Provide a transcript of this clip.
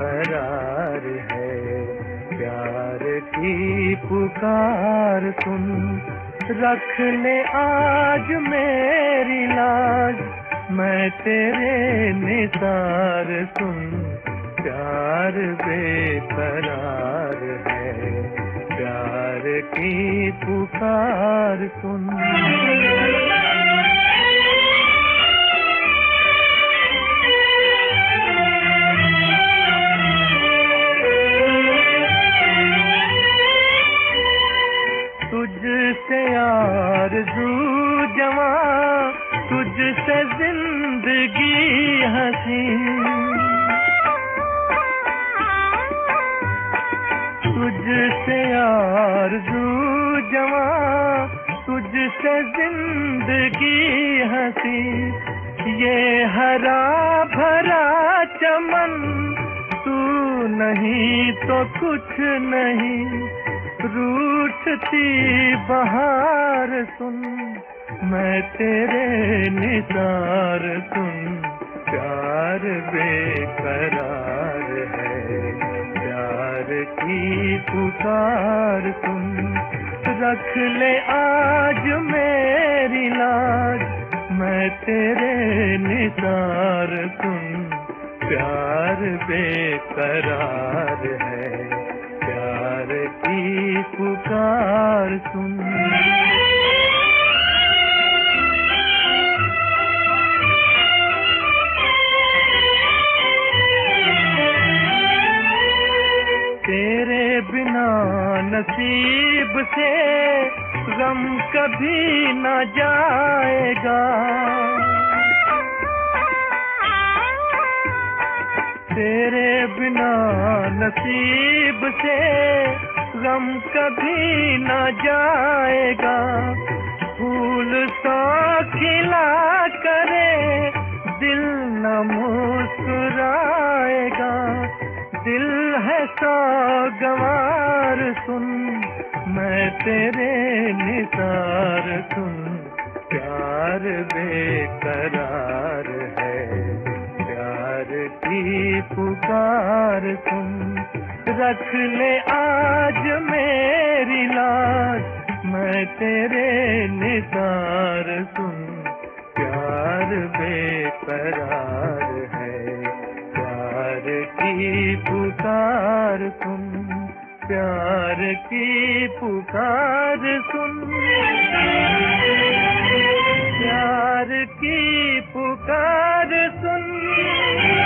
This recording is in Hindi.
बेकरार है। प्यार की पुकार सुन, रख ले आज मेरी लाज, मैं तेरे निसार सुन। प्यार बेकरार है, प्यार की पुकार सुन। तुझसे आरज़ू जवां, तुझसे जिंदगी हंसी, तुझसे आरज़ू जवां, तुझसे जिंदगी हंसी। ये हरा भरा चमन तू नहीं तो कुछ नहीं, रूठती बहार सुन, मैं तेरे निसार सुन। प्यार बेकरार है, प्यार की पुकार सुन, रख ले आज मेरी लाज, मैं तेरे निसार सुन। प्यार बेकरार है, प्यार की पुकार सुन। तेरे बिना नसीब से गम कभी न जाएगा, तेरे बिना नसीब से गम कभी न जाएगा। फूल सा खिला करे दिल न मुस्कुराएगा, दिल है सौगवार सुन, मैं तेरे निसार सुन। प्यार बेकरार है, प्यार की पुकार सुन, रख ले आज मेरी लाज, मैं तेरे निसार सुन। प्यार बेकरार है, प्यार की पुकार सुन, प्यार की पुकार सुन, प्यार की पुकार सुन।